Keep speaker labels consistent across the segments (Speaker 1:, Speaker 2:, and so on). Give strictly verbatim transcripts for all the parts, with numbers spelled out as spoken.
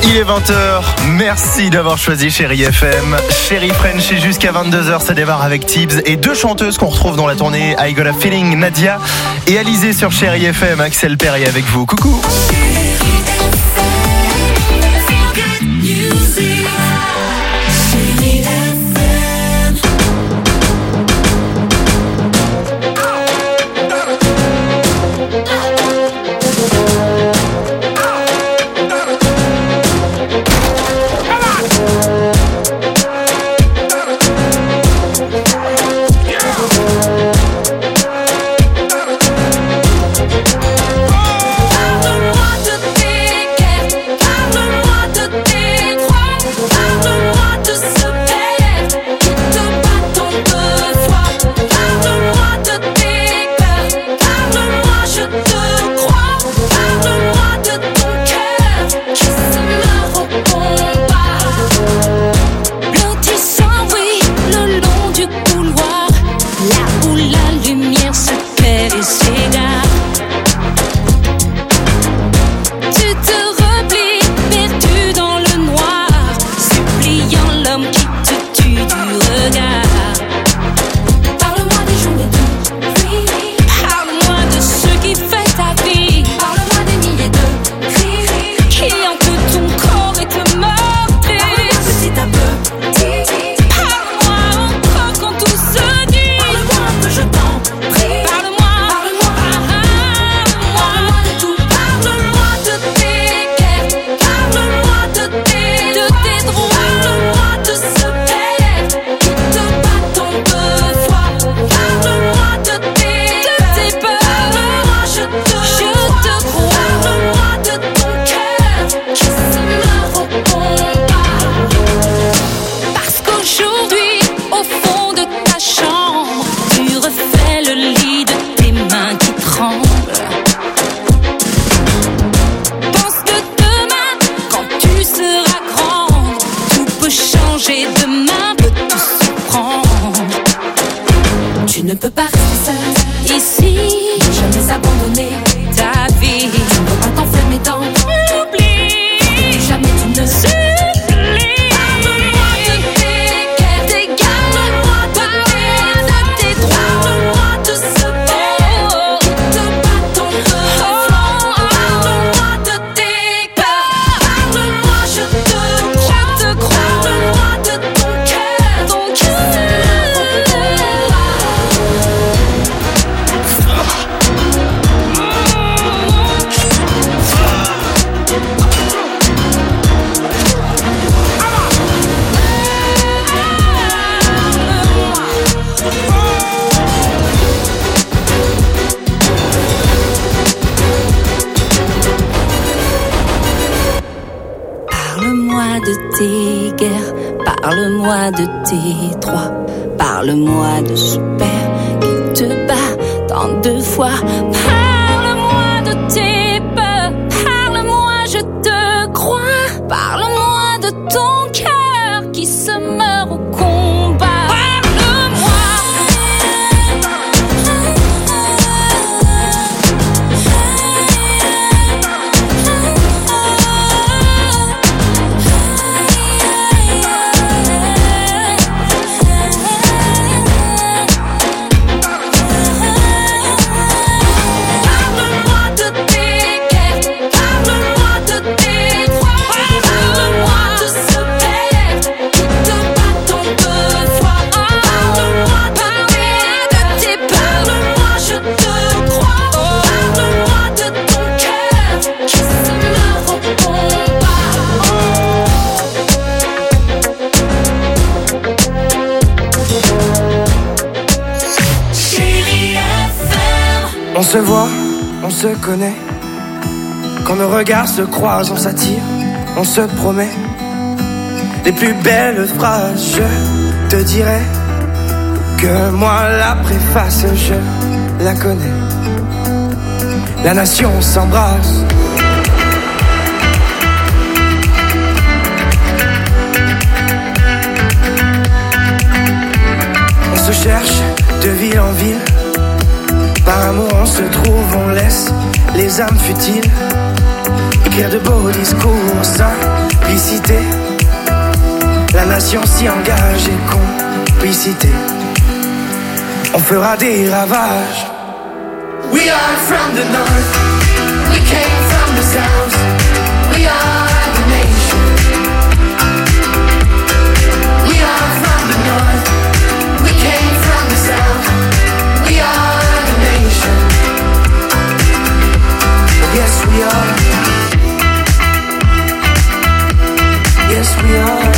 Speaker 1: Il est vingt heures, merci d'avoir choisi Chérie F M. Chérie French et jusqu'à vingt-deux heures, ça démarre avec Tibbs et deux chanteuses qu'on retrouve dans la tournée I Got a Feeling, Nadia et Alizée sur Chérie F M. Axel Perrier avec vous, coucou.
Speaker 2: Parle-moi de tes droits, parle-moi de ce père qui te bat tant de fois. Parle-moi de tes peurs, parle-moi, je te crois. Parle-moi de ton cœur qui se meurt au combat.
Speaker 3: On se voit, on se connaît. Quand nos regards se croisent, on s'attire, on se promet. Les plus belles phrases, je te dirai que moi la préface, je la connais. La nation s'embrasse. On se cherche de ville en ville. Par amour on se trouve, on laisse les âmes futiles écrire de beaux discours sains complicité. La nation s'y engage et complicité. On fera des ravages. We are from the north. We came from the south. We are the nation. We are from the north. We came from the south. We are the nation. Yes, we are. Yes, we are.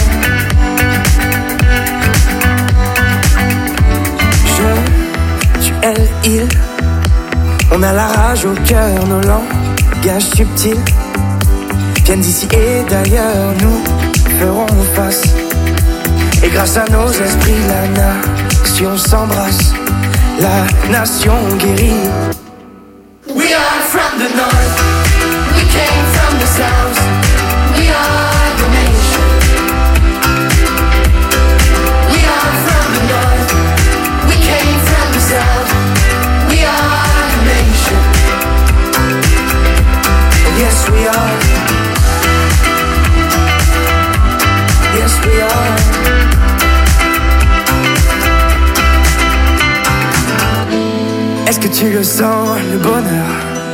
Speaker 3: Je, tu, elle, il. On a la rage au cœur, nos langages subtils viennent d'ici et d'ailleurs, nous ferons face. Et grâce à nos esprits, la nation s'embrasse, la nation guérit. We are from the north, we came from the south, we are the nation. We are from the north, we came from the south, we are the nation. Yes, we are. Yes, we are. Est-ce que tu le sens, le bonheur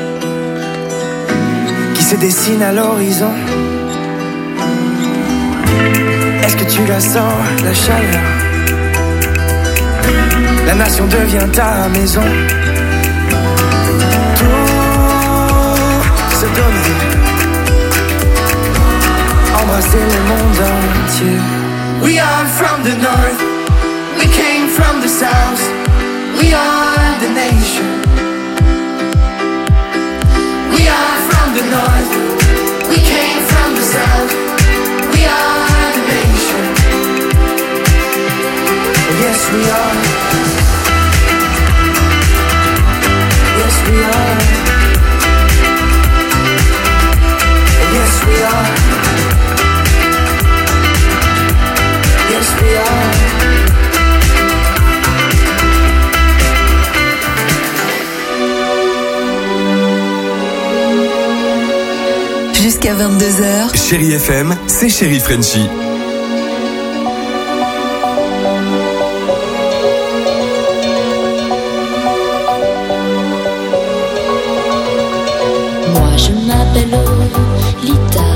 Speaker 3: qui se dessine à l'horizon? Est-ce que tu la sens, la chaleur? La nation devient ta maison. Tout se donner, embrasser le monde entier. We are from the north, we came from the south, we are the nation. We are from the north, we came from the south, we are the nation. Yes, we are. Yes, we are. Yes, we are. Yes, we are.
Speaker 4: Jusqu'à vingt-deux heures.
Speaker 5: Chérie F M, c'est Chérie Frenchie.
Speaker 2: Moi je m'appelle Lolita,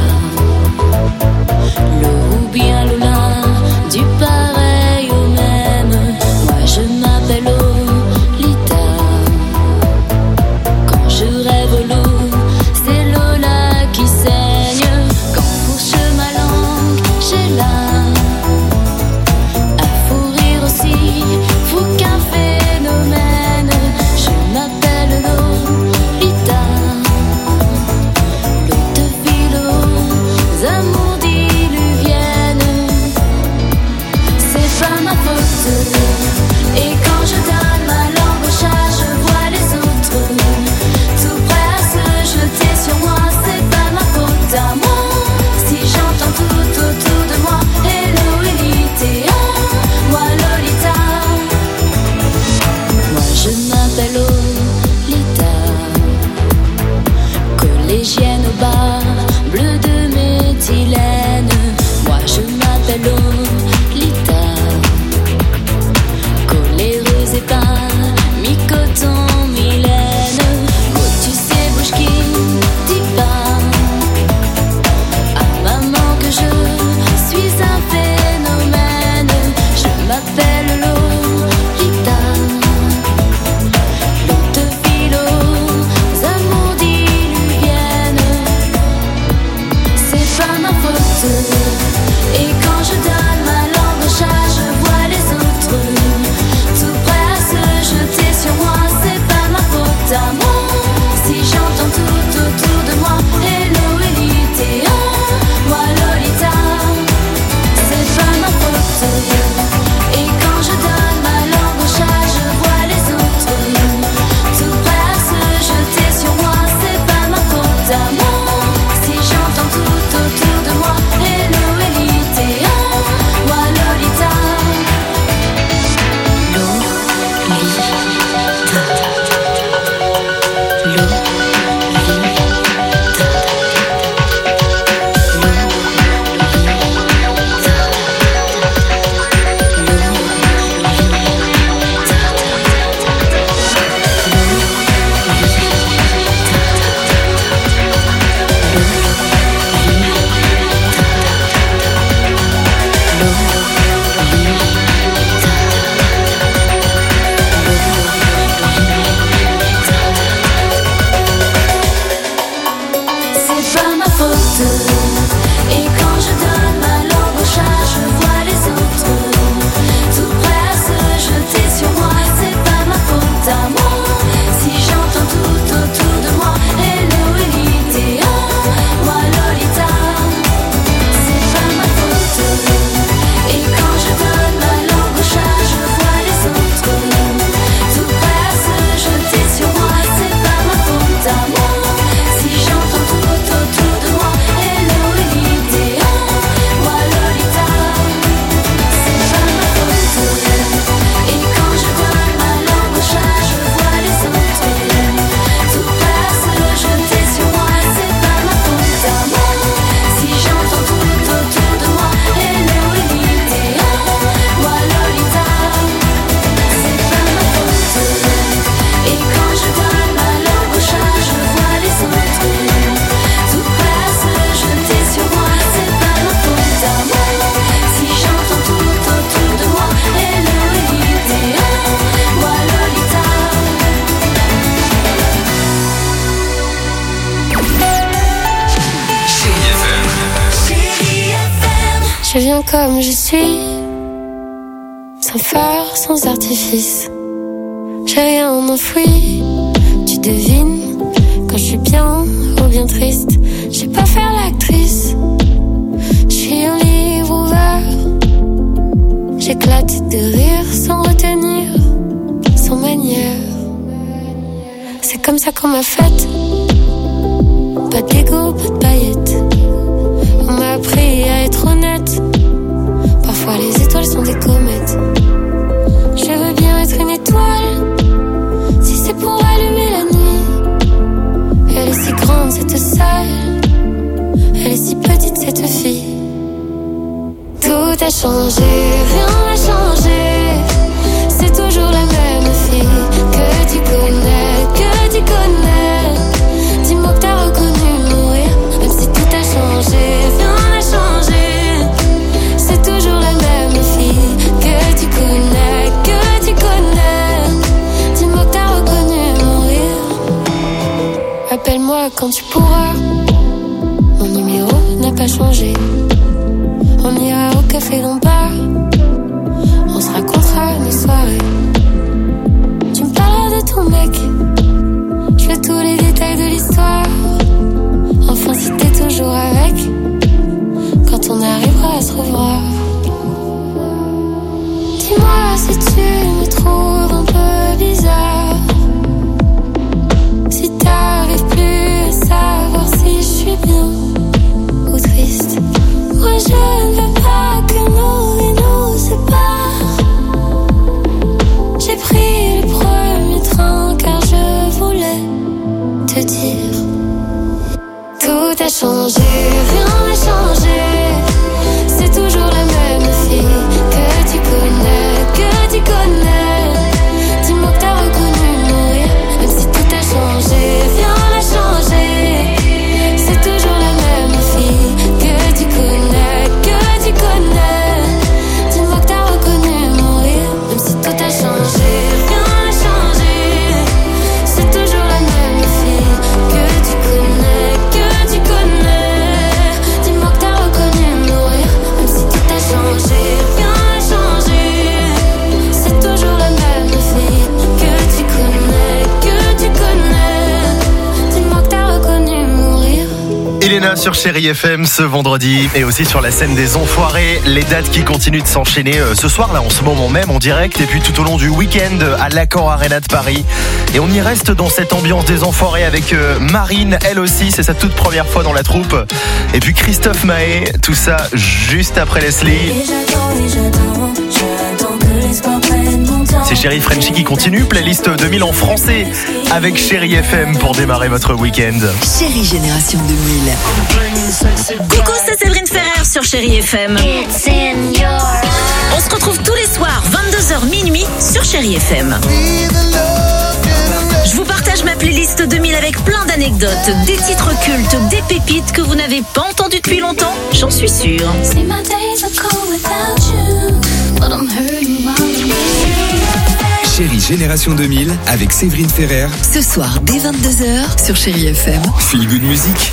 Speaker 2: le ou bien Lola, du pareil au même. Moi je m'appelle Lolita, quand je rêve l'eau, c'est Lola qui saigne. Quand fourche ma langue, j'ai là un fou rire aussi, fou qu'un phénomène. Je m'appelle Lolita, l'eau de philo, amours diluviennes. C'est pas ma faute. Et quand je donne ma langue au chat, je vois les autres tout prêts à se jeter sur moi. C'est pas ma faute à moi si j'entends tout autour de moi hello Elite, moi Lolita. Moi je m'appelle Lolita, collégienne au bar, bleu de méthylène. Moi je m'appelle Lolita, coléreuse et pas mi-coton, mi-laine. Oh tu sais bouge qui dis pas à maman que je suis un phénomène. Je m'appelle Lolita, l'eau de philo, amours diluviennes. C'est pas ma faute. Et quand je donne ma langue au chat, je vois les autres tout prêts à se jeter sur moi. C'est pas ma faute à moi si j'entends tout autour de moi hello Elite, moi Lolita. C'est pas ma faute. Et quand je donne ma langue au chat, je vois les autres tout prêts à se jeter sur moi. C'est pas ma faute à moi si j'entends tout autour de moi hello Elite,
Speaker 6: Je viens comme je suis, sans phare, sans artifice. J'ai rien enfoui, tu devines quand je suis bien ou bien triste. Je sais pas faire l'actrice, je suis un livre ouvert. J'éclate de rire sans retenir, sans manière. C'est comme ça qu'on m'a faite, pas d'ego, pas de paillettes. On m'a appris à être honnête, parfois les étoiles sont des comètes. Je veux bien être une étoile, si c'est pour allumer la nuit. Elle est si grande cette salle, elle est si petite cette fille. Tout a changé, rien n'a changé. C'est toujours la même fille que tu connais, que tu connais. Dis-moi que t'as reconnu mourir, même si tout a changé, rien n'a changé. C'est toujours la même fille que tu connais, que tu connais. Dis-moi que t'as reconnu mourir. Appelle-moi quand tu pourras, mon numéro n'a pas changé. On ira au café d'en bas, on se racontera nos soirées. Tu me parles de ton mec, je veux tous les détails de l'histoire. Enfin si t'es toujours avec, quand on arrivera à se revoir. Dis-moi si tu me trouves un peu bizarre, si t'arrives plus à savoir si je suis bien ou triste. Moi je ne veux pas que nos vies nous séparent. J'ai pris le premier train car je voulais te dire. Tout a changé, rien n'a changé. C'est toujours la même fille que tu connais, que tu connais. Dis-moi que t'as reconnu mourir, même si tout a changé, rien n'a changé. C'est toujours la même fille que tu connais, que tu connais. Dis-moi que t'as reconnu mourir, même si tout a changé, rien n'a changé. C'est toujours la même fille que tu connais, que tu connais. Dis-moi que t'as reconnu mourir, même si tout a changé, rien n'a changé. C'est toujours la même fille que tu connais, que tu connais. Dis-moi que t'as reconnu mourir.
Speaker 1: Elena sur Chérie F M ce vendredi et aussi sur la scène des Enfoirés. Les dates qui continuent de s'enchaîner euh, ce soir là en ce moment même en direct et puis tout au long du week-end à l'Accor Arena de Paris. Et on y reste dans cette ambiance des Enfoirés avec euh, Marine, elle aussi, c'est sa toute première fois dans la troupe. Et puis Christophe Maé, tout ça juste après Leslie.
Speaker 2: Et j'attends, et j'attends, j'attends que l'espoir prenne mon temps.
Speaker 1: C'est Chérie Frenchie qui continue, playlist deux mille en français avec Chérie F M pour démarrer votre week-end.
Speaker 4: Chérie Génération deux mille.
Speaker 7: Coucou, c'est Séverine Ferrer sur Chérie F M. On se retrouve tous les soirs, vingt-deux heures minuit, sur Chérie F M. Je vous partage ma playlist deux mille avec plein d'anecdotes, des titres cultes, des pépites que vous n'avez pas entendues depuis longtemps, j'en suis sûre.
Speaker 2: See my days are cold without you, but I'm hurting while I'm with you.
Speaker 5: Chérie Génération deux mille avec Séverine Ferrer.
Speaker 4: Ce soir, dès vingt-deux heures, sur Chérie F M.
Speaker 5: Feel Good Music.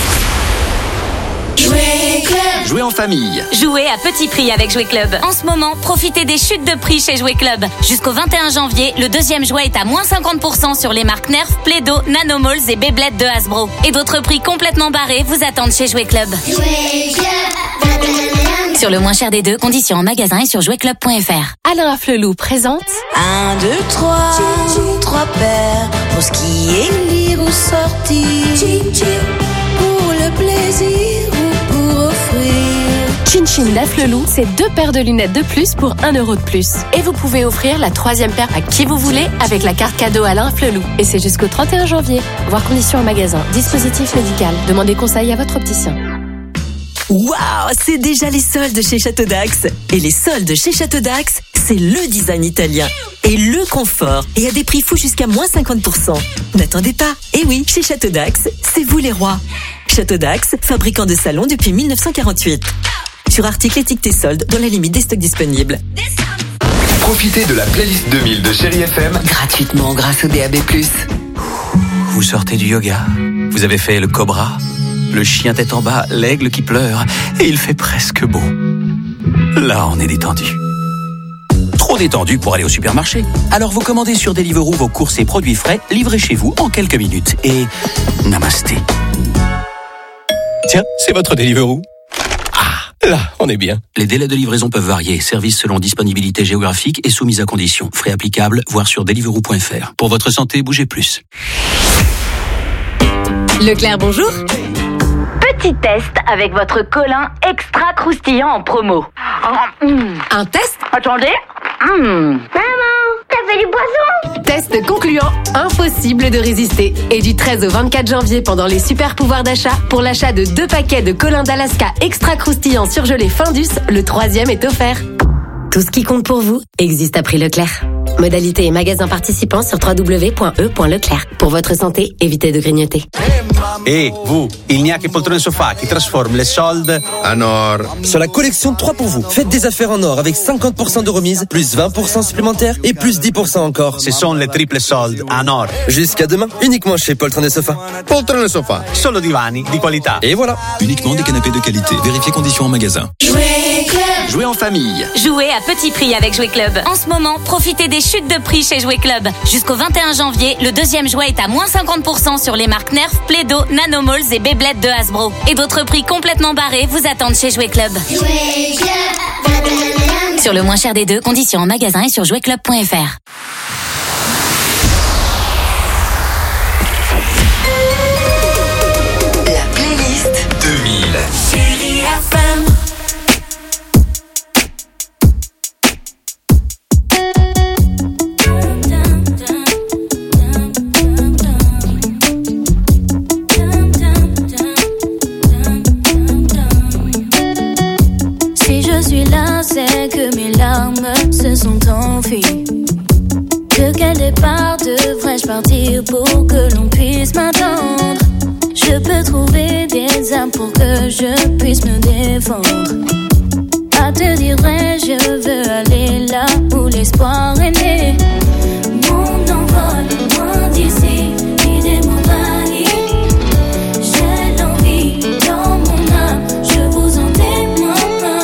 Speaker 2: Jouer club.
Speaker 8: Jouer en famille.
Speaker 9: Jouer à petit prix avec Jouer Club. En ce moment, profitez des chutes de prix chez Jouer Club. Jusqu'au vingt et un janvier, le deuxième jouet est à moins cinquante pour cent sur les marques Nerf, Play-Doh, Nanomalls et Beyblade de Hasbro. Et d'autres prix complètement barrés vous attendent chez Jouer Club.
Speaker 2: Jouer club.
Speaker 9: Sur le moins cher des deux, conditions en magasin et sur jouer club point f r.
Speaker 10: Alain Afflelou présente
Speaker 11: Un, deux, trois, trois paires pour ce qui est lire ou sortir, pour le plaisir ou pour offrir.
Speaker 10: Chin Chin d'Afflelou, c'est deux paires de lunettes de plus pour un euro de plus. Et vous pouvez offrir la troisième paire à qui vous voulez avec la carte cadeau Alain Afflelou. Et c'est jusqu'au trente et un janvier. Voir conditions en magasin. Dispositif médical. Demandez conseil à votre opticien.
Speaker 12: Waouh, c'est déjà les soldes chez Château d'Axe. Et les soldes chez Château d'Axe, c'est le design italien et le confort. Et à des prix fous jusqu'à moins cinquante pour cent. N'attendez pas. Et oui, chez Château d'Axe, c'est vous les rois. Château d'Axe, fabricant de salons depuis mille neuf cent quarante-huit. Sur articles étiquetés soldes dans la limite des stocks disponibles.
Speaker 5: Profitez de la playlist deux mille de Chérie F M
Speaker 4: Gratuitement grâce au D A B plus.
Speaker 8: Vous sortez du yoga, vous avez fait le cobra, le chien tête en bas, l'aigle qui pleure, et il fait presque beau. Là, on est détendu. Trop détendu pour aller au supermarché. Alors vous commandez sur Deliveroo vos courses et produits frais, livrés chez vous en quelques minutes. Et namasté.
Speaker 13: Tiens, c'est votre Deliveroo. Ah, là, on est bien.
Speaker 8: Les délais de livraison peuvent varier. Service selon disponibilité géographique et soumise à conditions. Frais applicables, voir sur deliveroo point f r. Pour votre santé, bougez plus.
Speaker 14: Leclerc, bonjour.
Speaker 15: Petit test avec votre colin extra croustillant en promo. Oh, mm.
Speaker 14: Un test?
Speaker 15: Attendez. Mm. Maman, t'as fait du poisson?
Speaker 14: Test concluant, impossible de résister. Et du treize au vingt-quatre janvier, pendant les super pouvoirs d'achat, pour l'achat de deux paquets de colin d'Alaska extra croustillant surgelé Findus, le troisième est offert.
Speaker 16: Tout ce qui compte pour vous existe à prix Leclerc. Modalité et magasins participants sur w w w point e point leclerc. Pour votre santé, évitez de grignoter.
Speaker 17: Et vous, il n'y a que Poltrone Sofa qui transforme les soldes en or.
Speaker 18: Sur la collection trois pour vous, faites des affaires en or avec cinquante pour cent de remise, plus vingt pour cent supplémentaires et plus dix pour cent encore.
Speaker 17: Ce sont les triples soldes en or.
Speaker 18: Jusqu'à demain, uniquement chez Poltrone Sofa.
Speaker 17: Poltrone Sofa, solo divani di qualità.
Speaker 18: Et voilà.
Speaker 19: Uniquement des canapés de qualité. Vérifiez conditions en magasin.
Speaker 7: Jouer Club.
Speaker 8: Jouer en famille.
Speaker 9: Jouer à petit prix avec Jouer Club. En ce moment, profitez des chutes de prix chez Jouer Club. Jusqu'au vingt et un janvier, le deuxième jouet est à moins cinquante pour cent sur les marques Nerf, Play-Doh, Nanomalls et Beyblade de Hasbro. Et d'autres prix complètement barrés vous attendent chez Jouer Club.
Speaker 7: Jouer Club.
Speaker 9: Sur le moins cher des deux, conditions en magasin et sur jouer club point f r.
Speaker 4: La playlist
Speaker 5: deux mille.
Speaker 7: Chérie F M.
Speaker 6: C'est que mes larmes se sont enfuies. De quel départ devrais-je partir pour que l'on puisse m'attendre? Je peux trouver des armes pour que je puisse me défendre. À te dire vrai, je veux aller là où l'espoir est né. Mon envol, loin d'ici, idée m'envahit. J'ai l'envie dans mon âme, je vous en témoigne.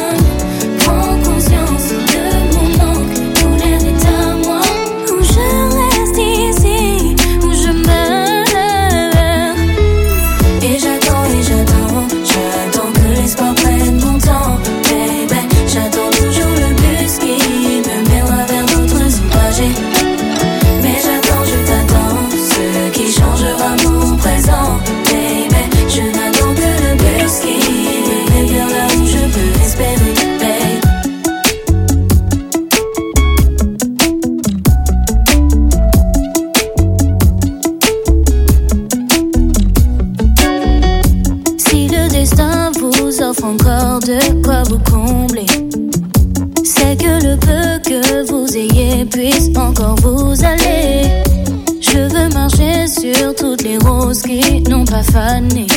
Speaker 6: Encore de quoi vous combler. C'est que le peu que vous ayez puisse encore vous aller. Je veux marcher sur toutes les roses qui n'ont pas fané.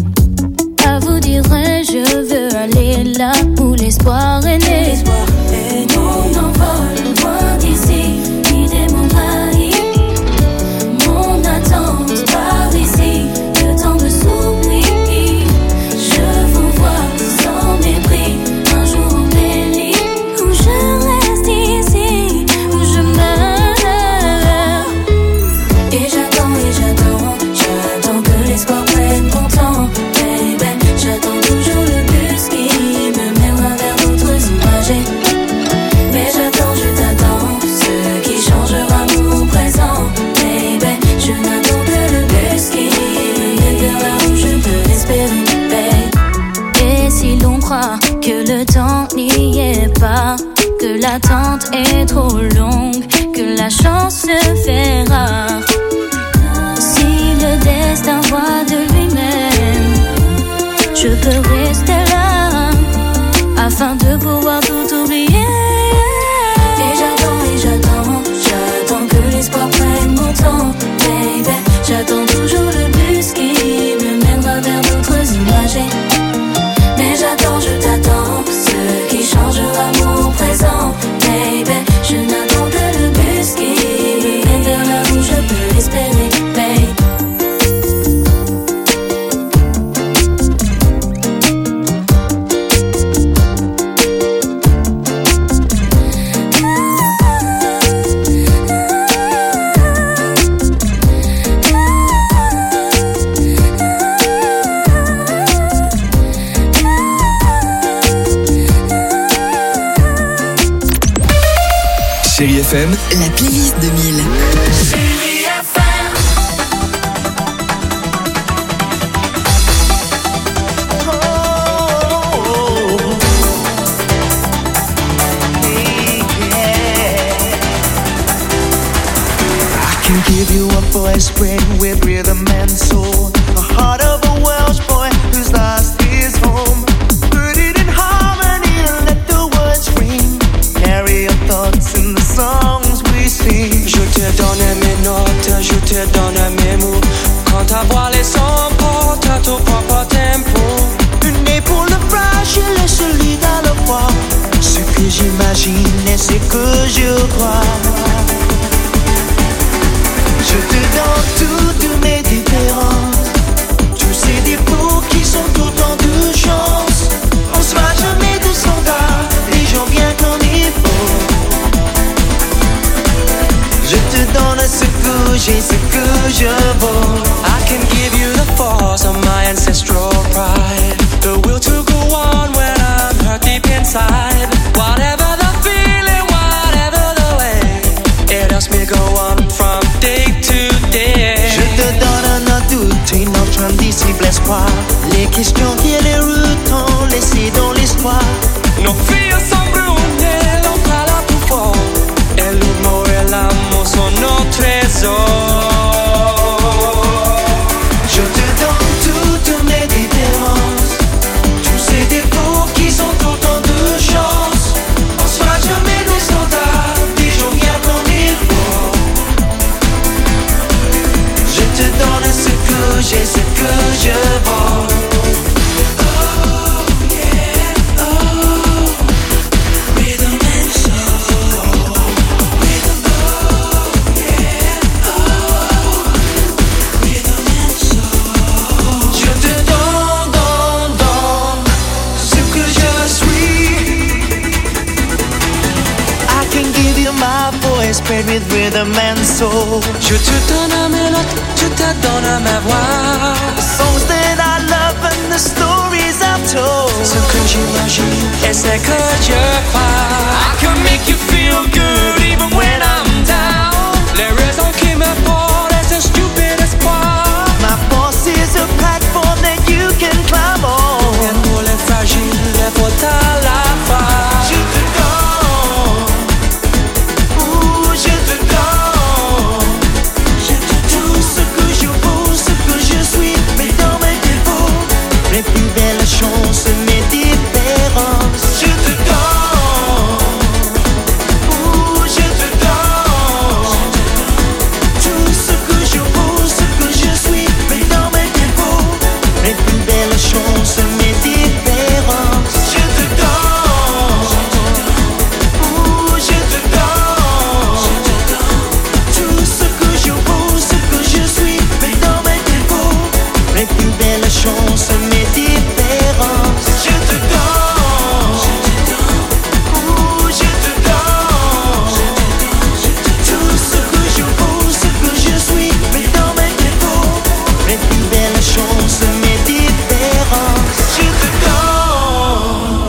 Speaker 6: À vous dire vrai, je veux aller là où l'espoir est né. Mon envol, loin d'ici, l'idée m'envahit. Mon attente par ici, le temps me s'oublie. Je vous vois sans mépris, un jour embelli, où je reste ici, où je meurs. Et j'attends, et j'attends, j'attends que l'espoir prenne mon temps. Baby, j'attends toujours le bus qui me mènera vers d'autres images. Mais j'attends, je t'attends, ce qui changera mon présent. Baby, je n'attends que le bus qui me mène vers là où je peux espérer. Et si l'on croit que le temps n'y est pas, que l'attente est trop longue, que la chance se fait rare, si le destin voit de lui-même, je peux rester là, afin de pouvoir tout oublier. Et j'attends, et j'attends, j'attends que l'espoir prenne mon temps. Baby, j'attends toujours le bus qui me mènera vers d'autres images. Mais j'attends, je t'attends, ce qui changera mon présent. Baby, je n'attends que le bus qui me mène vers là où je peux espérer. Baby.
Speaker 4: F M, la playlist deux mille.
Speaker 11: Chérie F M.
Speaker 3: Can give you a voice, bring with rhythm and soul. The heart of a Welsh boy who's lost his home. Put it in harmony and let the words ring. Carry your thoughts in the songs we sing.
Speaker 20: Je te donne mes notes, je te donne mes mots. Quand ta voix les emporte à ton propre tempo.
Speaker 3: Une épaule fragile et solide à la fois. Ce que j'imagine et ce que je crois. Je te donne toutes mes différences, tous ces défauts qui sont autant de chance. On sera jamais de standard, les gens bien comme il faut. Je te donne ce que j'ai, ce que je vaux.
Speaker 20: I can give you the force of my ancestral pride, the will to go on when I'm hurt deep inside. Whatever the feeling, whatever the way, it helps me go on from day to day.
Speaker 3: Je te donne un doute, une autre indicible espoir. Les questions qui les retentent, laissées dans l'histoire.
Speaker 20: Nos filles sont brûlées, l'on parle plus fort. Et l'humour et l'amour sont nos trésors.
Speaker 3: Je te donne toutes mes différences, tous ces défauts qui sont autant de chance. On sera jamais des standards, des gens bien comme il faut. Je te donne ce que j'ai, ce que je vaux. Spread with rhythm and soul.
Speaker 20: Je te donne mes notes, je te donne ma voix.
Speaker 3: The songs that I love and the stories I've told.
Speaker 20: Ce que j'imagine et ce que je crois. I can make you feel good even when I'm down. Les raisons qui me portent est un stupide espoir.
Speaker 3: My force is a platform that you can climb on.
Speaker 20: Rien pour les fragiles, les forts à la fois.
Speaker 3: Je te donne, ouh, je te donne, je te tout ce que je vaux, ce que je suis, mais dans mes défauts, mes plus belles chances, mes différences. Je te donne, ouh, je te donne, tout ce que je vaux, ce que je suis, mais dans mes défauts, mes plus belles chances, mes différences. Je te donne, ouh, je te donne, tout ce que je vaux, ce que je suis, mais dans mes défauts, mes plus belles chances, mes différences. Je te donne, ouh, je te donne, tout ce que je vaux, ce que je suis, mais dans mes défauts, mes plus belles chances, mes différences. Je te donne.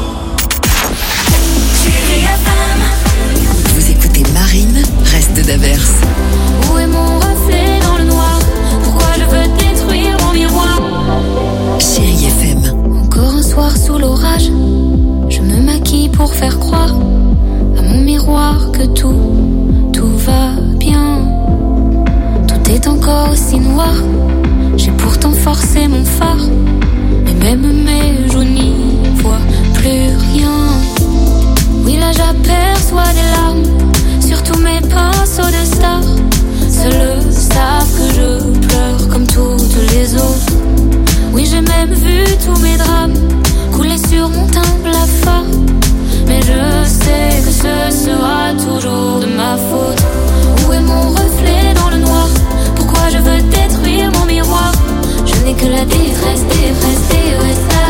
Speaker 11: Chérie F M.
Speaker 4: Vous écoutez Marine, reste d'averse.
Speaker 6: Où est mon reflet dans le noir? Pourquoi je veux détruire mon miroir?
Speaker 4: Chérie F M.
Speaker 6: Encore un soir sous l'orage, je me maquille pour faire croire à mon miroir que tout, tout va bien. Tout est encore aussi noir, j'ai pourtant forcé mon phare, mais même mes joues n'y voient plus rien. Oui, là j'aperçois des larmes sur tous mes pinceaux de stars. Seuls savent que je pleure comme toutes les autres. Oui, j'ai même vu tous mes drames couler sur mon teint blafard. Mais je sais que ce sera toujours de ma faute. Où est mon reflet dans le noir? Pourquoi je veux détruire mon miroir? Je n'ai que la détresse, détresse, D E S A.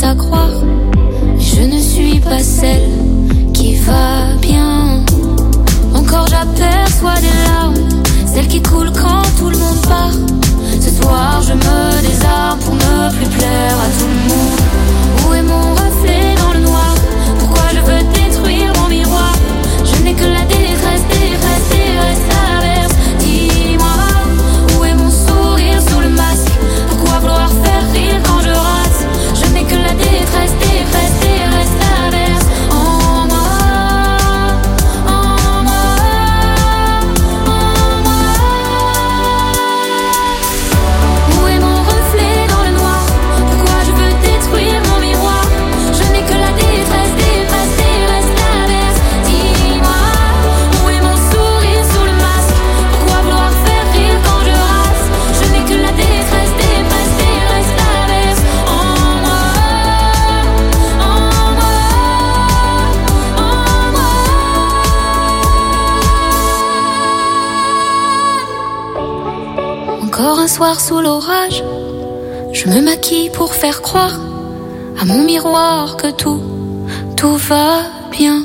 Speaker 2: à croire. Je ne suis pas celle qui va bien. Encore j'aperçois des larmes, celles qui coulent quand tout le monde part. Ce soir je me désarme pour ne plus plaire à tout le monde. Où est mon reflet dans le noir? Pourquoi je veux détruire mon miroir? Je n'ai que la détresse, détresse, détresse à l'inverse. Dis-moi, où est mon sourire sous le masque? Pourquoi vouloir faire rire quand je rate? Je n'ai que la détresse, détresse, détresse à l'inverse. En moi, en moi, en moi. Où est mon reflet dans le noir? Pourquoi je veux détruire mon miroir? Je n'ai que la détresse, détresse, détresse à l'inverse. Dis-moi, où est mon sourire sous le masque? Pourquoi vouloir faire rire quand je rate? Je n'ai que la détresse, détresse, détresse à l'inverse. En moi, en moi, en moi. Encore un soir sous l'orage, je me maquille pour faire croire à mon miroir que tout, tout va bien.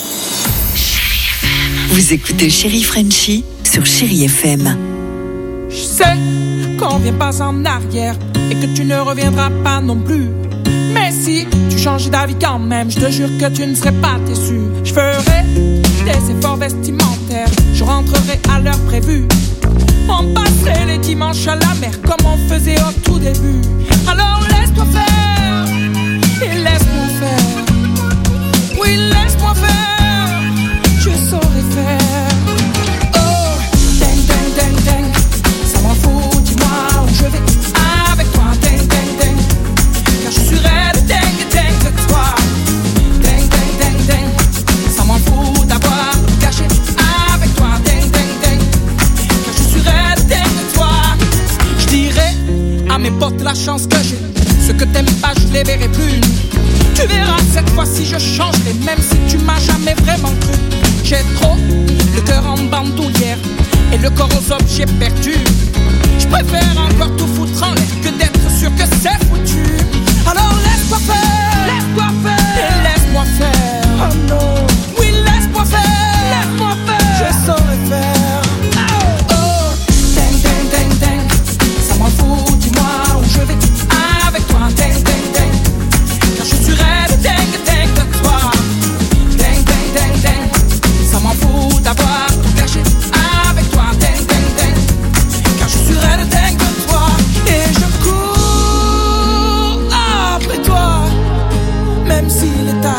Speaker 12: Vous écoutez Chérie Frenchie sur Chérie F M.
Speaker 21: Je sais qu'on vient pas en arrière et que tu ne reviendras pas non plus. Mais si tu changes d'avis quand même, je te jure que tu ne serais pas déçu. Je ferai des efforts vestimentaires, je rentrerai à l'heure prévue. On passerait les dimanches à la mer comme on faisait au tout début. Alors laisse-toi faire et laisse-moi faire. Oui, laisse-moi faire, je saurai faire. Oh, ding, ding, ding, ding, ça m'en fout, dis-moi où je vais avec toi. Ding, ding, ding, car je suis raide, ding, ding de toi. Ding, ding, ding, ding, ça m'en fout d'avoir gâché avec toi. Ding, ding, ding, car je suis raide, ding de toi. Je dirais à mes potes la chance que j'ai. Ce que t'aimes pas, je les verrai plus. Tu verras cette fois-ci je changerai, même si tu m'as jamais vraiment cru. J'ai trop le cœur en bandoulière et le corps aux objets perdus. Je préfère encore tout foutre en l'air que d'être sûr que c'est foutu. Alors laisse-moi faire, laisse-moi faire, et laisse-moi faire. Oh non, oui laisse-moi faire, laisse-moi faire, je saurais faire. Oh, oh, ding, ding, ding, ding, ça m'en fout, dis-moi où je vais avec toi. Ding, ding, ding, car je suis raide, ding, ding de toi. Ding, ding, ding, ding, ça m'en fout d'avoir tout gâché avec toi. Ding, ding, ding, car je suis raide, ding de toi. Et je cours après toi, même s'il est tard.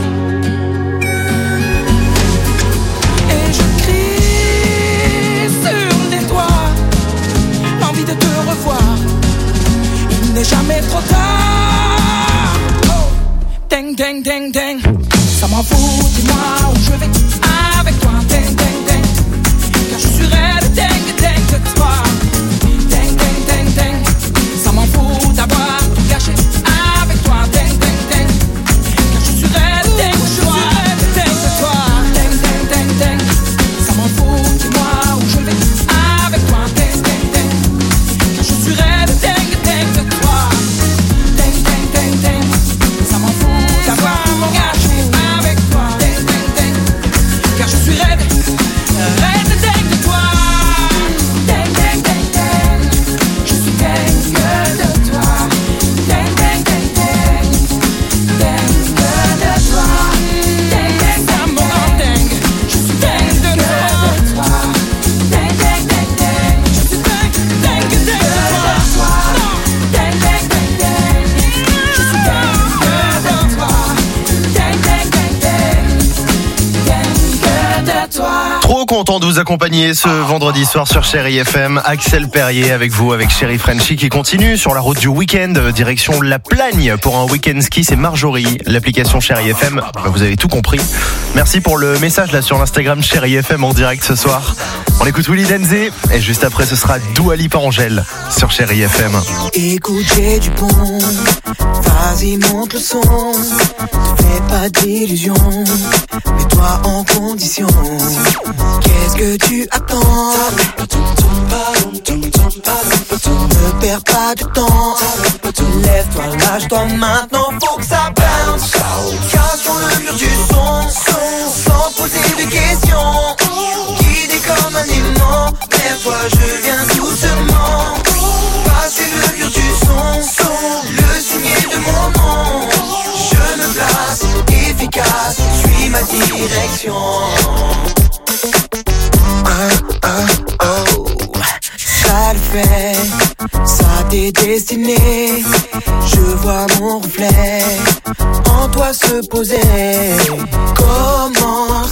Speaker 21: Et je crie sur les toits, l'envie de te revoir. Il n'est jamais trop tard. Oh, ding, ding, ding, ding, ça m'en fout, dis-moi où je vais avec toi. Ding, ding, ding, car je suis raide, ding, ding de toi. Ding, ding, ding, ding, ça m'en fout d'avoir tout gâché avec toi. Ding, ding, ding, car je suis raide, ding de toi. Ding de toi. Ding, ding, ding, ding, ça m'en fout, dis-moi où je vais avec toi. Ding, ding, ding, car je suis raide, ding, ding de toi. Ding, ding, ding, ding, ça m'en fout d'avoir mon gâché avec toi. Ding, ding, ding, car je suis raide, raide, ding de toi. Ding, ding, ding, ding, je suis dingue de toi. Ding, ding, ding, ding, dingue de toi. Ding, ding, ça me rend dingue, je suis dingue de toi. Ding, ding, ding, ding, je suis dingue, dingue, dingue de toi. Ding, ding, ding, ding, je suis dingue de toi. Ding, ding, ding, ding, dingue de toi.
Speaker 1: Trop content de vous accompagner ce vendredi soir sur Chérie F M. Axel Perrier avec vous, avec Chérie Frenchie qui continue sur la route du week-end, direction La Plagne pour un week-end ski. C'est Marjorie, l'application Chérie F M. Bah, vous avez tout compris. Merci pour le message là sur l'Instagram Chérie F M en direct ce soir. On écoute Willy Denzé et juste après ce sera Dua Lipa Angèle sur Chérie F M.
Speaker 3: Écoute, j'ai du bon, vas-y monte le son. Te fais pas d'illusions, mets-toi en condition. Qu'est-ce que tu attends? Ne perds pas de temps. Lève-toi, lâche-toi maintenant, faut que ça bounce. Cassons le mur du son, son, sans poser de questions. Guidé comme un aimant, lève-toi, je viens doucement. Passer le mur du son, son, le signer de mon nom. Je me place, efficace, suis ma direction. Ah, ah, oh. Ça le fait, ça t'est destiné. Je vois mon reflet en toi se poser. Commence.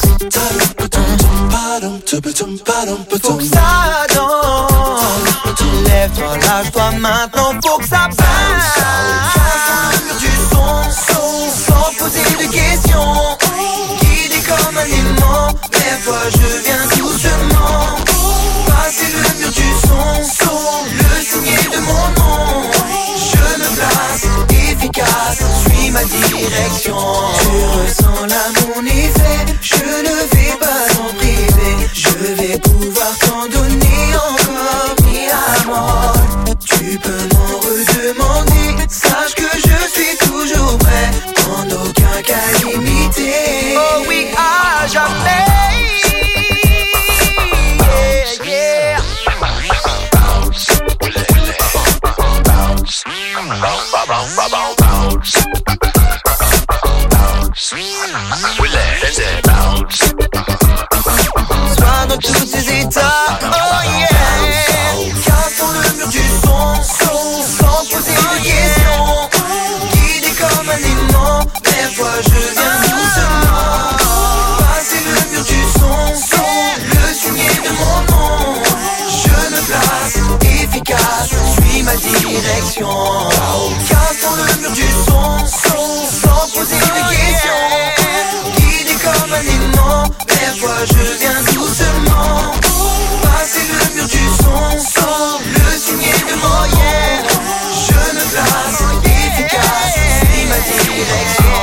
Speaker 3: Faut que ça danse. Lève-toi, lâche-toi maintenant, faut que ça passe. Casse le mur du son, son, sans poser de questions. Guidé comme un aimant, lève-toi, je viens doucement. Passer le mur du son, son, le signer de mon nom. Je me place, efficace, suis ma direction. Tu ressens là mon effet, je ne vais pas t'en priver. Je vais pouvoir t'en donner encore, mi amor. Tu peux m'en redemander, sache que je suis toujours prêt, en aucun cas limité. Oh oui, à jamais. Sois dans tous ces états, oh yeah. Cassons le mur du son, son, sans poser de questions. Guidé comme un aimant, lève-toi, je viens doucement. Passer le mur du son, son, le signer de mon nom. Je me place, efficace, suis ma direction. Cassons le mur du son, son, sans poser de questions. Guidé comme un aimant, lève-toi, je viens doucement. Passer le mur du son, son, le signer de mon yeah. Je me place, efficace, suis ma direction.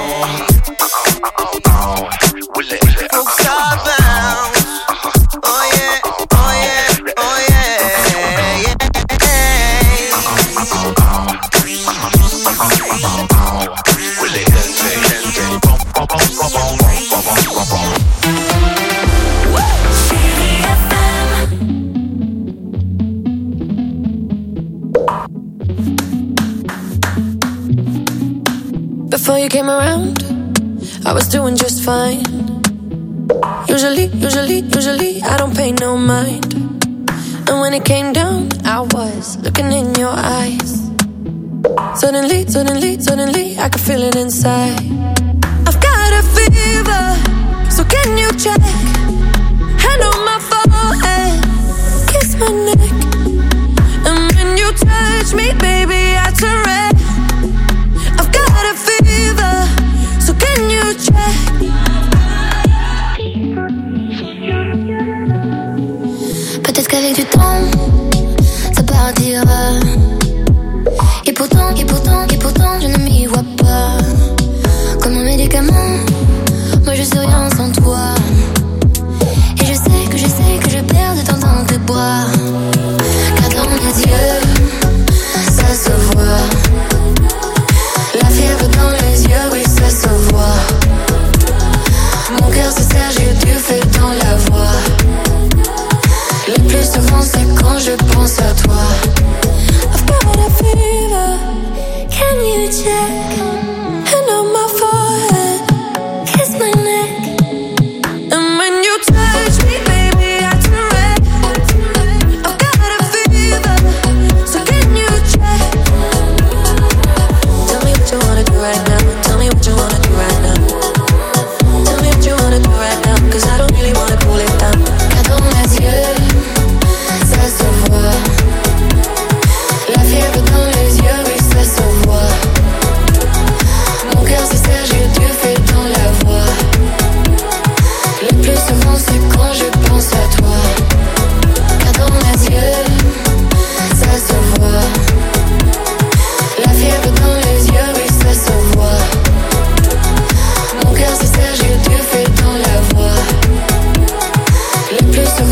Speaker 3: Faut que ça bounce. Oh yeah, oh yeah, oh yeah, yeah.
Speaker 6: Before you came around, I was doing just fine. Usually, usually, usually, I don't pay no mind. And when it came down, I was looking in your eyes. Suddenly, suddenly, suddenly, I could feel it inside. I've got a fever, so can you check? Hand on my forehead, kiss my neck. And when you touch me, baby, I turn red. I've got a fever, so can you check? Peut-être qu'avec du temps, ça partira. Et pourtant, et pourtant, et pourtant, je ne m'y vois pas. Comme un médicament, moi je suis rien sans toi. Et je sais que je sais que je perds de temps dans tes bras. Car dans mes yeux, ça se voit. La fièvre dans les yeux, oui ça se voit. Mon cœur se serre, j'ai du feu dans la voix. Le plus souvent c'est quand je pense à toi. I've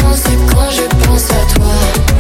Speaker 6: penser quand je pense à toi.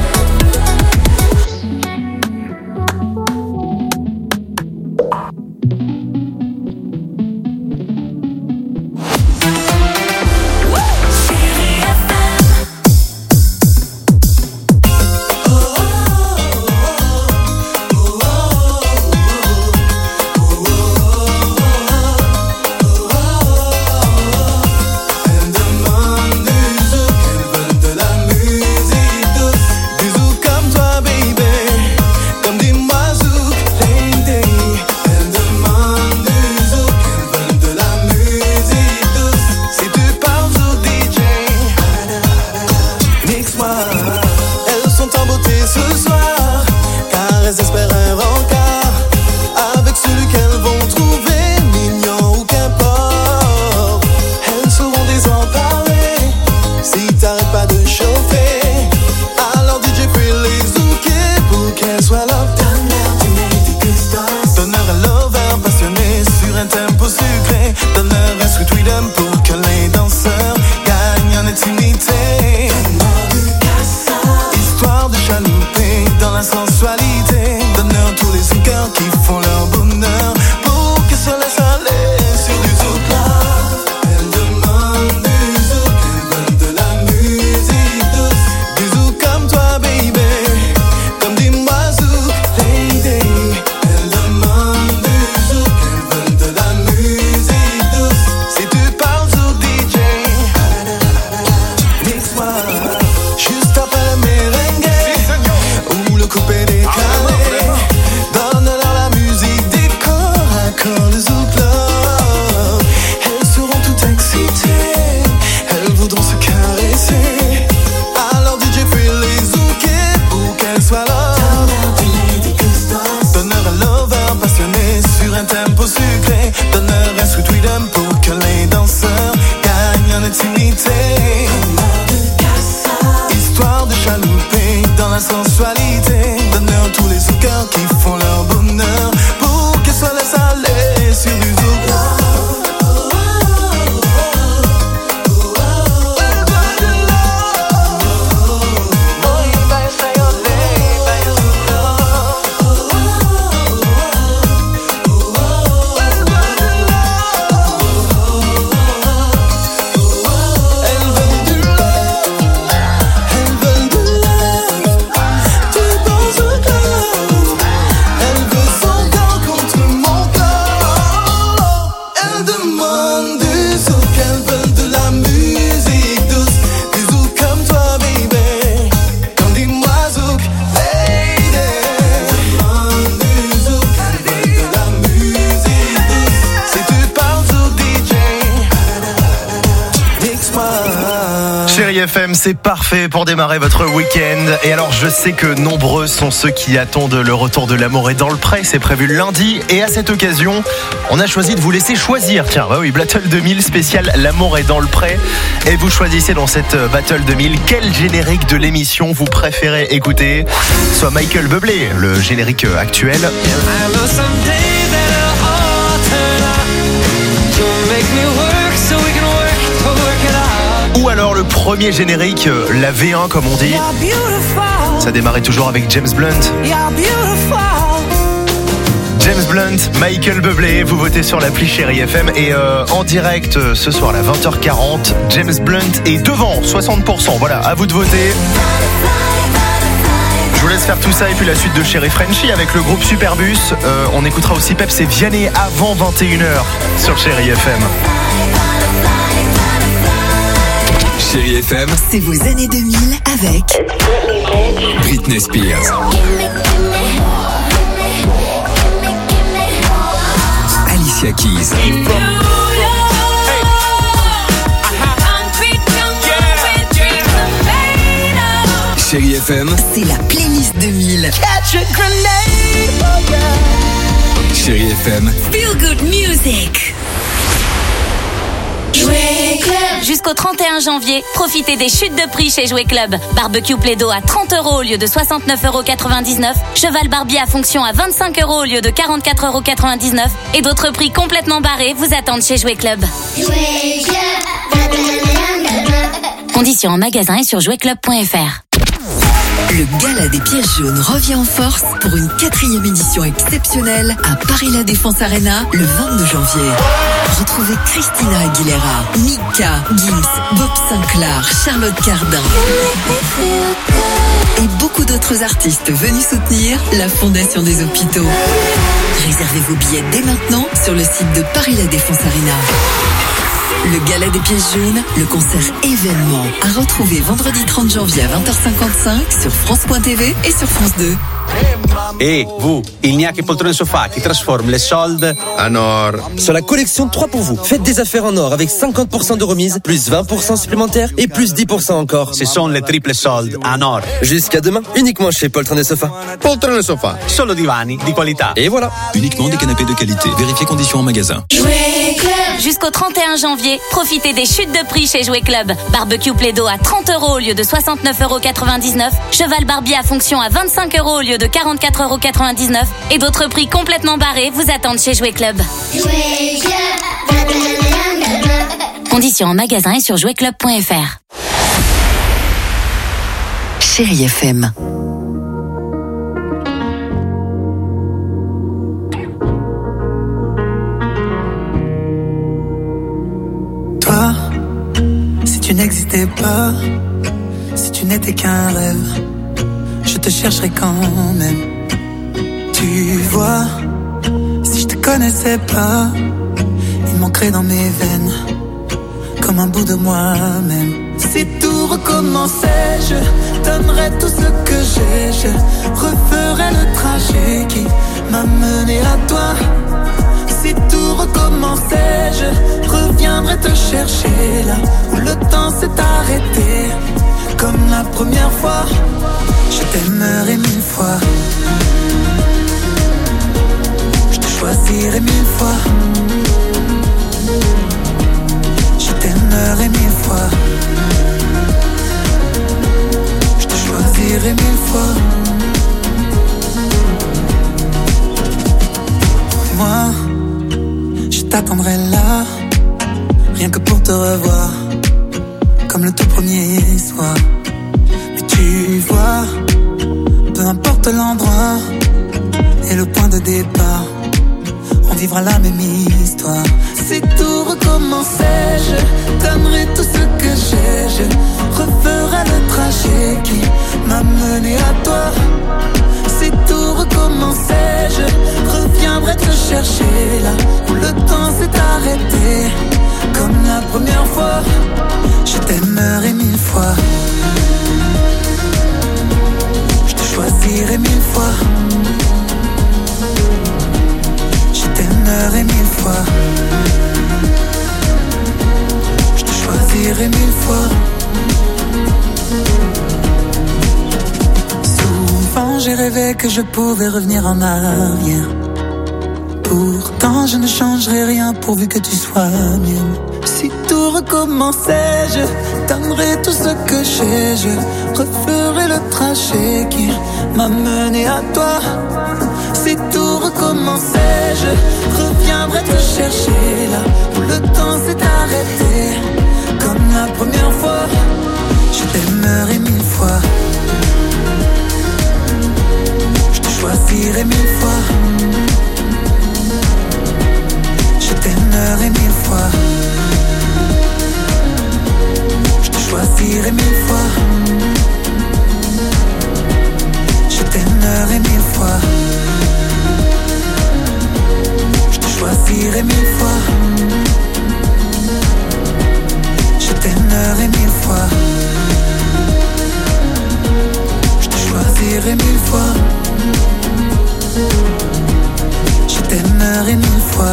Speaker 1: Chérie F M, c'est parfait pour démarrer votre week-end. Et alors, je sais que nombreux sont ceux qui attendent le retour de l'amour est dans le pré. C'est prévu le lundi. Et à cette occasion, on a choisi de vous laisser choisir. Tiens, bah oui, Battle deux mille spécial l'amour est dans le pré. Et vous choisissez dans cette Battle deux mille quel générique de l'émission vous préférez écouter. Soit Michael Bublé, le générique actuel. Ou alors le premier générique, la V un comme on dit. Ça démarrait toujours avec James Blunt. James Blunt, Michael Bublé, vous votez sur l'appli Chérie F M. Et euh, en direct euh, ce soir à vingt heures quarante, James Blunt est devant, soixante pour cent. Voilà, à vous de voter. Je vous laisse faire tout ça et puis la suite de Chérie Frenchie avec le groupe Superbus. Euh, on écoutera aussi Peps et Vianney avant vingt et une heures sur Chérie F M.
Speaker 5: Chérie F M,
Speaker 4: c'est vos années deux mille avec
Speaker 5: Britney Spears, Alicia Keys, Chérie F M,
Speaker 4: c'est la playlist deux mille.
Speaker 5: Chérie F M,
Speaker 4: Feel Good Music.
Speaker 9: Jouet Club. Jusqu'au trente et un janvier, profitez des chutes de prix chez Jouet Club. Barbecue Play-Doh à trente euros au lieu de soixante-neuf euros quatre-vingt-dix-neuf. Cheval Barbie à fonction à vingt-cinq euros au lieu de quarante-quatre euros quatre-vingt-dix-neuf. Et d'autres prix complètement barrés vous attendent chez Jouet Club.
Speaker 6: Jouet Club.
Speaker 9: Conditions en magasin et sur jouet club point f r.
Speaker 4: Le Gala des pièces jaunes revient en force pour une quatrième édition exceptionnelle à Paris La Défense Arena le vingt-deux janvier. Retrouvez Christina Aguilera, Mika, Gims, Bob Sinclair, Charlotte Cardin et beaucoup d'autres artistes venus soutenir la Fondation des Hôpitaux. Réservez vos billets dès maintenant sur le site de Paris La Défense Arena. Le Gala des pièces jaunes, le concert événement à retrouver vendredi trente janvier à vingt heures cinquante-cinq sur France point t v et sur France deux.
Speaker 17: Et vous, il n'y a que poltrone sofa qui transforme les soldes
Speaker 18: en or. Sur la collection trois pour vous, faites des affaires en or avec cinquante pour cent de remise, plus vingt pour cent supplémentaires et plus dix pour cent encore.
Speaker 17: Ce sont les triples soldes en or.
Speaker 18: Jusqu'à demain, uniquement chez Poltrone Sofa.
Speaker 5: Poltrone Sofa.
Speaker 17: Solo divani di qualità.
Speaker 18: Et voilà.
Speaker 19: Uniquement des canapés de qualité. Vérifiez conditions en magasin.
Speaker 9: Jouet Club. Jusqu'au trente et un janvier, profitez des chutes de prix chez Jouet Club. Barbecue Plaido à trente euros au lieu de soixante-neuf euros quatre-vingt-dix-neuf. Cheval Barbie à fonction à vingt-cinq euros au lieu de quarante-quatre euros quatre-vingt-dix-neuf. Et d'autres prix complètement barrés vous attendent chez Jouet Club. Jouet Club. Conditions en magasin et sur jouet club point f r.
Speaker 4: Chérie F M.
Speaker 3: Toi, si tu n'existais pas, si tu n'étais qu'un rêve, je te chercherais quand même. Tu vois, si je te connaissais pas, il manquerait dans mes veines comme un bout de moi-même. Si tout recommençait, je donnerais tout ce que j'ai, je referais le trajet qui m'a mené à toi. Si tout recommençait, je reviendrais te chercher là où le temps s'est arrêté. Comme la première fois, je t'aimerais mille fois. Je te choisirais mille fois. Je t'aimerais mille fois. Je te choisirais mille fois. Moi, je t'attendrai là, rien que pour te revoir, comme le tout premier soir. Mais tu vois, peu importe l'endroit et le point de départ, on vivra la même histoire. Si tout recommençait, je donnerais tout ce que j'ai, je referais le trajet qui m'a mené à toi. Si tout recommençait, je reviendrais te chercher là où le temps s'est arrêté. Comme la première fois, je t'aimerais mille fois. Je te choisirais mille fois. Je t'aimerais mille fois. Je te choisirais mille fois. Souvent j'ai rêvé que je pouvais revenir en arrière. Pourtant je ne changerai rien pourvu que tu sois mienne. Si tout recommençait, je donnerais tout ce que j'ai, je referais le trajet qui m'a mené à toi. Si tout recommençait, je reviendrais te chercher là où le temps s'est arrêté. Comme la première fois, je t'aimerais mille fois. Je te choisirais mille fois. Je t'aimerais mille fois. Je te choisirais mille fois. Je t'aimerais mille fois. Je te choisirais mille fois. Je t'aimerais mille fois. Je te choisirais mille fois. Je t'aimerais mille fois.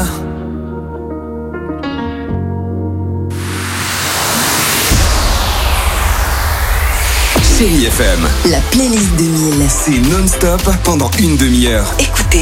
Speaker 5: Chérie F M.
Speaker 4: La playlist deux mille.
Speaker 5: C'est non-stop pendant une demi-heure.
Speaker 4: Écoutez.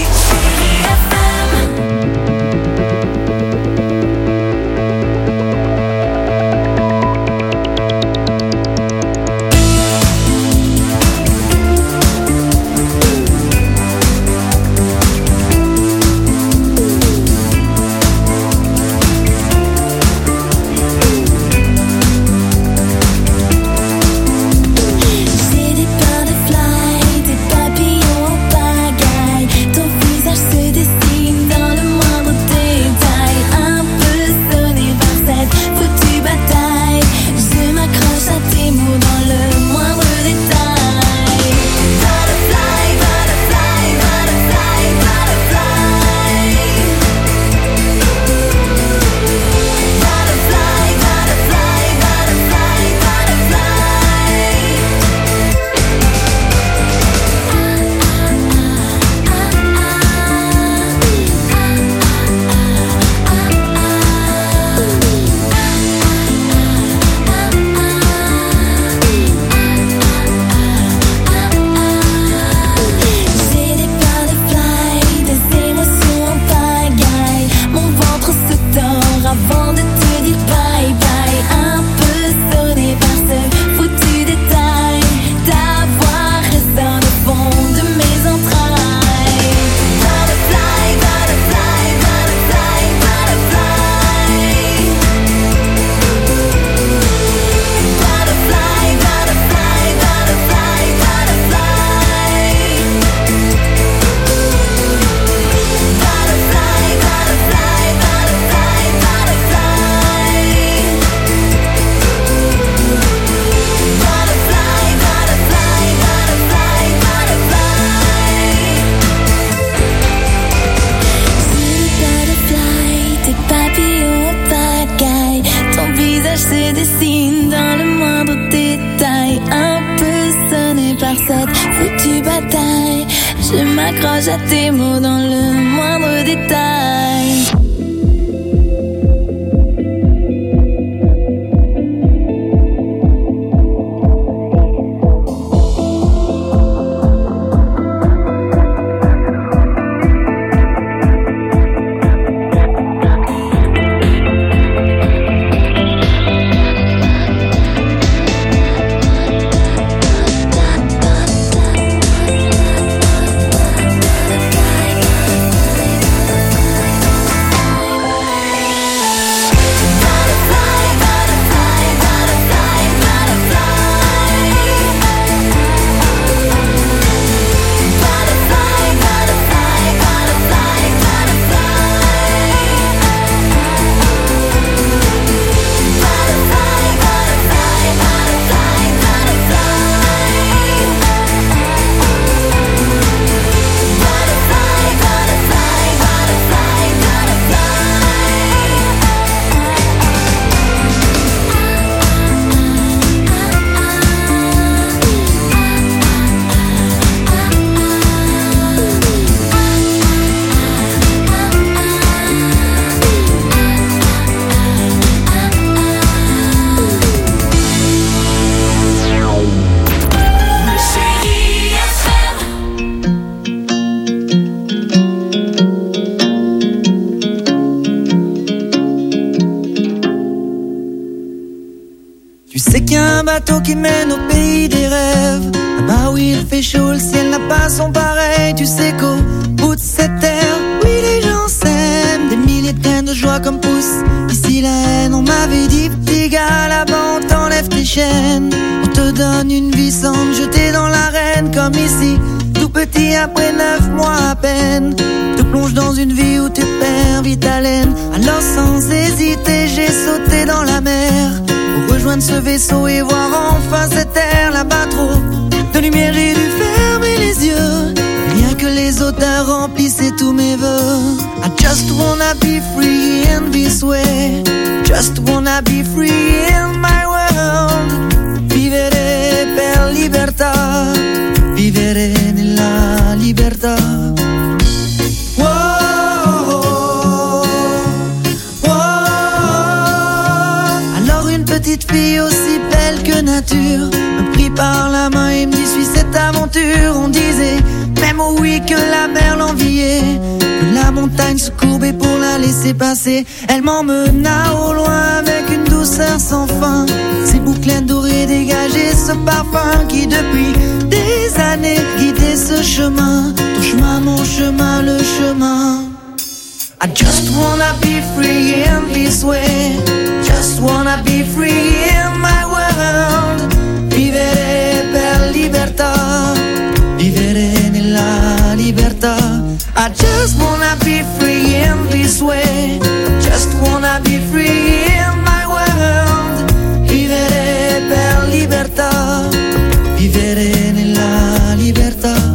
Speaker 2: grâce à tes mots dans le moindre détail.
Speaker 3: Qui mène au pays des rêves. Là-bas où il fait chaud, le ciel n'a pas son pareil. Tu sais qu'au bout de cette terre, oui les gens s'aiment. Des milliers de graines de joie comme poussent ici la haine. On m'avait dit petit gars, là-bas on t'enlève tes chaînes. On te donne une vie sans te jeter dans l'arène. Comme ici, tout petit après neuf mois à peine. Te plonge dans une vie où tu perds vite haleine. Alors sans hésiter, j'ai sauté dans la mer. Pour rejoindre ce vaisseau et voir enfin cette terre. Là-bas trop de lumière, j'ai dû fermer les yeux. Rien que les auteurs remplissaient tous mes vœux. I just wanna be free in this way. Just wanna be free in my world. Vivere per libertà. Vivere nella libertà. Petite fille aussi belle que nature me prit par la main et me dit suis cette aventure. On disait même au oui que la mer l'enviait, que la montagne se courbait pour la laisser passer. Elle m'emmena au loin avec une douceur sans fin. Ses boucles dorées dégageaient ce parfum qui depuis des années guidait ce chemin. Ton chemin, mon chemin, le chemin. I just wanna be free in this way. Just wanna be free in my world. Vivere per libertà. Vivere nella libertà. I just wanna be free in this way. Just wanna be free in my world. Vivere per libertà. Vivere nella libertà.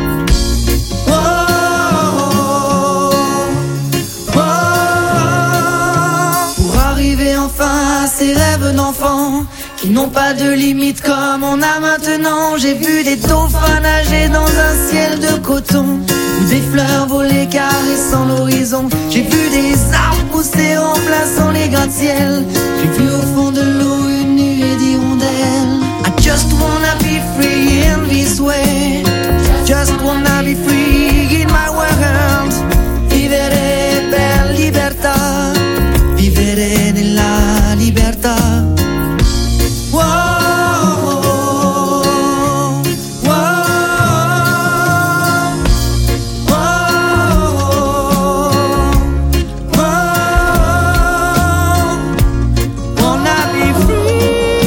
Speaker 3: Ces rêves d'enfants qui n'ont pas de limite comme on a maintenant. J'ai vu des dauphins nager dans un ciel de coton, ou des fleurs voler caressant l'horizon. J'ai vu des arbres pousser remplaçant les gratte-ciel. J'ai vu au fond de l'eau une nuée d'hirondelles. I just wanna be free in this way. Just wanna be free in my world. Vivere per libertà. Vivere nella libertà. Wow, wow, wow, wow. Wanna be free.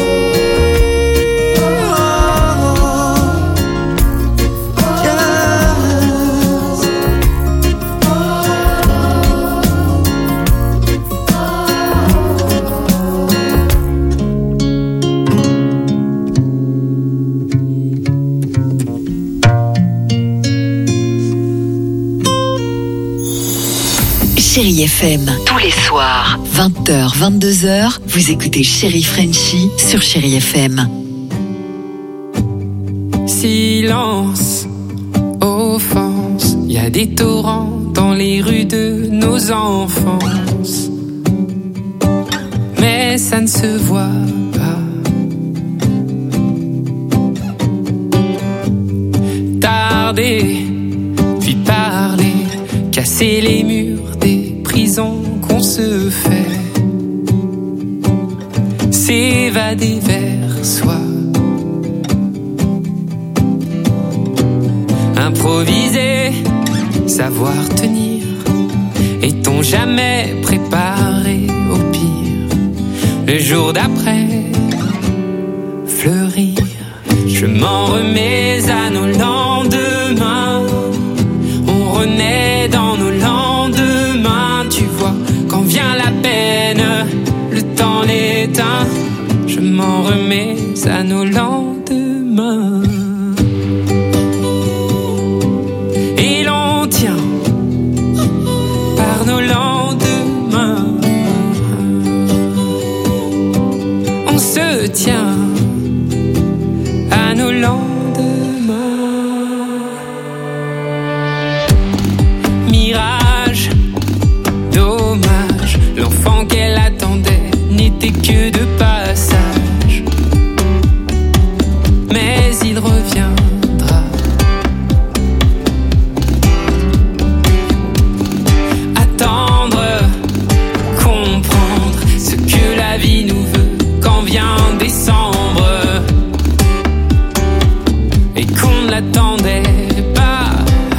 Speaker 4: Chérie F M, tous les soirs, vingt heures, vingt-deux heures, vous écoutez Chérie Frenchie sur Chérie F M.
Speaker 21: Silence, offense,
Speaker 10: y a des torrents dans les rues de nos enfances, mais ça ne se voit pas. Tarder, puis parler, casser les murs des prisons qu'on se fait, s'évader vers soi, improviser, savoir tenir. Est-on jamais préparé au pire? Le jour d'après, fleurir. Je m'en remets à nos lendemains. On renaît dans nos lendemains. Tu vois, quand vient la peine, le temps l'éteint. Je m'en remets à nos lendemains. Et l'on tient par nos lendemains. On se tient à nos lendemains. Mirage, dommage, l'enfant qu'elle attendait n'était que de passage, mais il reviendra. Attendre, comprendre ce que la vie nous veut quand vient décembre et qu'on ne l'attendait pas.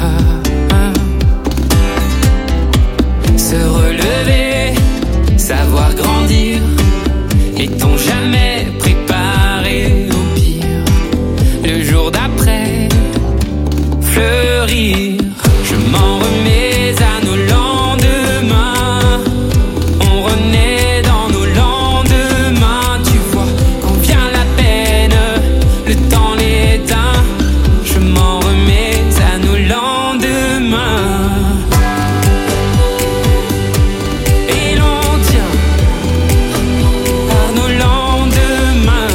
Speaker 10: Se relever, savoir grandir. Est-on jamais préparé au pire? Le jour d'après, fleurir. Je m'en remets à nos lendemains. On renaît dans nos lendemains. Tu vois, quand vient la peine, le temps l'éteint. Je m'en remets à nos lendemains. Et l'on tient par nos lendemains.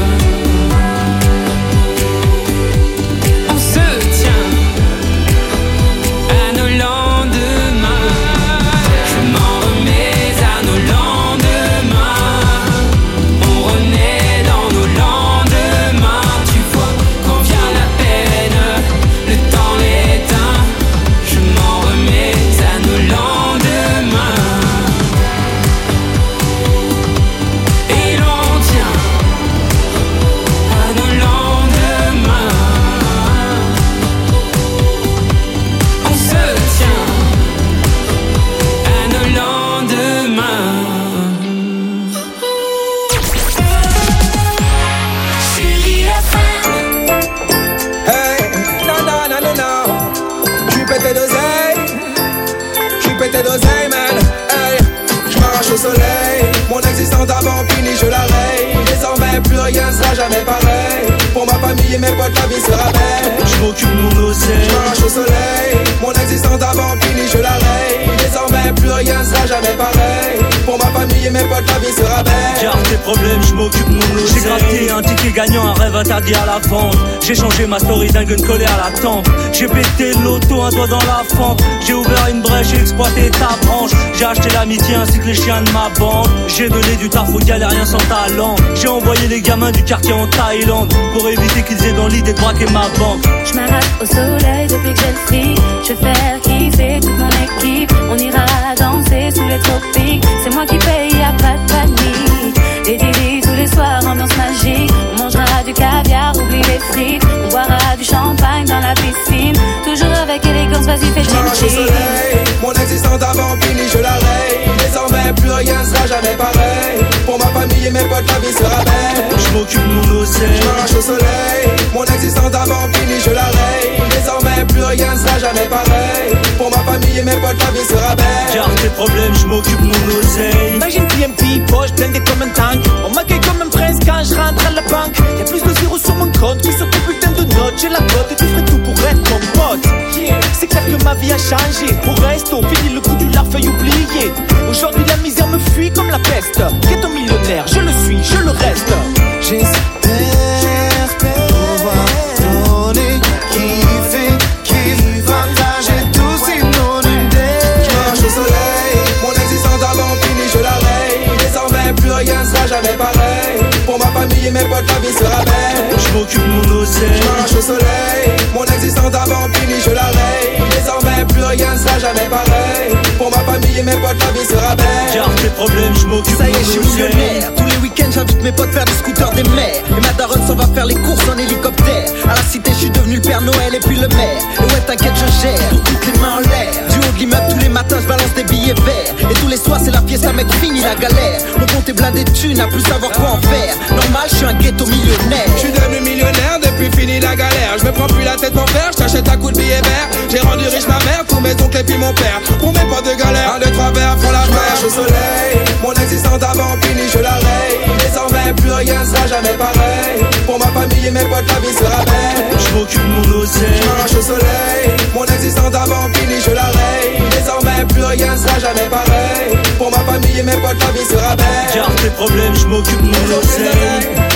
Speaker 10: On se tient à nos lendemains. Je m'en remets à nos lendemains. On renaît dans nos lendemains. Tu vois, quand vient la peine, le temps l'éteint. Je m'en remets à nos lendemains. Et l'on tient à nos lendemains. On se tient à nos lendemains. Chérie F M.
Speaker 3: Hey, non, non, non, non, non. J'suis pété d'oseille. J'suis pété d'oseille, man. Hey, j'm'arrache au soleil. Mon existence d'avant finie, je la raye. Désormais, plus rien sera jamais pareil. Pour ma famille et mes potes, la vie sera belle.
Speaker 22: J'm'occupe de mon oseille.
Speaker 3: J'm'arrache au soleil. Mon existence d'avant finie, je la raye. Désormais, plus rien sera jamais pareil. Pour ma famille et mes potes, la vie sera belle.
Speaker 22: Garde tes problèmes, j'm'occupe de mon oseille. J'ai gratté un ticket gagnant, un rêve interdit à la vente. J'ai changé ma story d'un gun collé à la tempe. J'ai pété l'auto, un doigt dans la fente. J'ai ouvert une brèche, j'ai exploité ta branche. J'ai acheté l'amitié ainsi que les chiens de ma bande. J'ai donné du taf aux galériens sans talent. J'ai envoyé les gamins du quartier en Thaïlande pour éviter qu'ils aient dans l'idée de braquer ma banque.
Speaker 2: Je m'arrache au soleil depuis que j'ai le fric. Je vais faire kiffer toute mon équipe. On ira danser sous les tropiques. C'est moi qui paye, y'a pas de panique. Des délits tous les soirs, ambiance magique. On mangera du caviar, oublie les frites. On boira du champagne dans la piscine. Toujours avec élégance, vas-y fais
Speaker 3: J'marche au
Speaker 2: chill.
Speaker 3: soleil. Mon existence d'avant finie, je la raye. Désormais, plus rien sera jamais pareil. Pour ma famille et mes potes, la vie sera belle.
Speaker 22: J'm'occupe de mon oseille.
Speaker 3: J'marche au soleil. Mon existence d'avant finie, je la raye. Désormais, plus rien sera jamais pareil. Pour ma famille et mes potes, la vie sera belle.
Speaker 22: Garde tes problèmes, j'm'occupe de mon oseille.
Speaker 23: Imagine P M P, poche blindée comme un tank. On m'accueille comme un prince quand je rentre à la banque. Y'a plus de zéro sur mon compte que sur tes putains de notes. J'ai la cote et tu ferais tout pour être mon pote. Yeah. C'est clair que ma vie a changé. Au resto, fini le coup du larfeuille oublié. Aujourd'hui la misère me fuit comme la peste. Qu'est un millionnaire, je le suis, je le reste.
Speaker 3: J'espère pouvoir donner, kiffer, kiffer, partager tous ces vie sera belle.
Speaker 22: Je m'occupe de mon oseille.
Speaker 3: Je marche au soleil. Mon existence d'avant finie, je la raye. Désormais plus rien ne sera jamais pareil. Pour ma famille et mes potes la vie sera belle.
Speaker 22: Garde tes problèmes, je m'occupe.
Speaker 23: Ça y est, je suis millionnaire. Tous les week-ends j'invite mes potes faire du scooter des mers. Et ma daronne s'en va faire les courses en hélicoptère. À la cité je suis devenu le Père Noël et puis le maire. Et ouais t'inquiète je gère, tout, toutes les mains en l'air. Du haut de l'immeuble tous les matins je balance des billets verts. Et tous les soirs c'est la fiesta mec fini la galère. Mon compte est blindé de thunes, à plus savoir quoi en faire. Normal je suis un ghetto millionnaire.
Speaker 3: Je suis devenu millionnaire depuis fini la galère. Je me prends plus la tête pour faire, je t'achète un coup de billet vert. J'ai rendu riche ma mère, tous mes oncles et puis mon père. Pour mes potes de galère, un, deux, trois verres font la mer. Au soleil, mon existence d'avant fini, je la raye. Désormais plus rien ne sera jamais pareil. Pour ma famille et mes potes la vie sera belle.
Speaker 22: Je m'occupe de mon oseille.
Speaker 3: Je marche au soleil, mon existence d'avant fini, je la raye. Désormais plus rien ne sera jamais pareil. Pour ma famille et mes potes la vie sera belle.
Speaker 22: Garde tes problèmes, je m'occupe de mon oseille.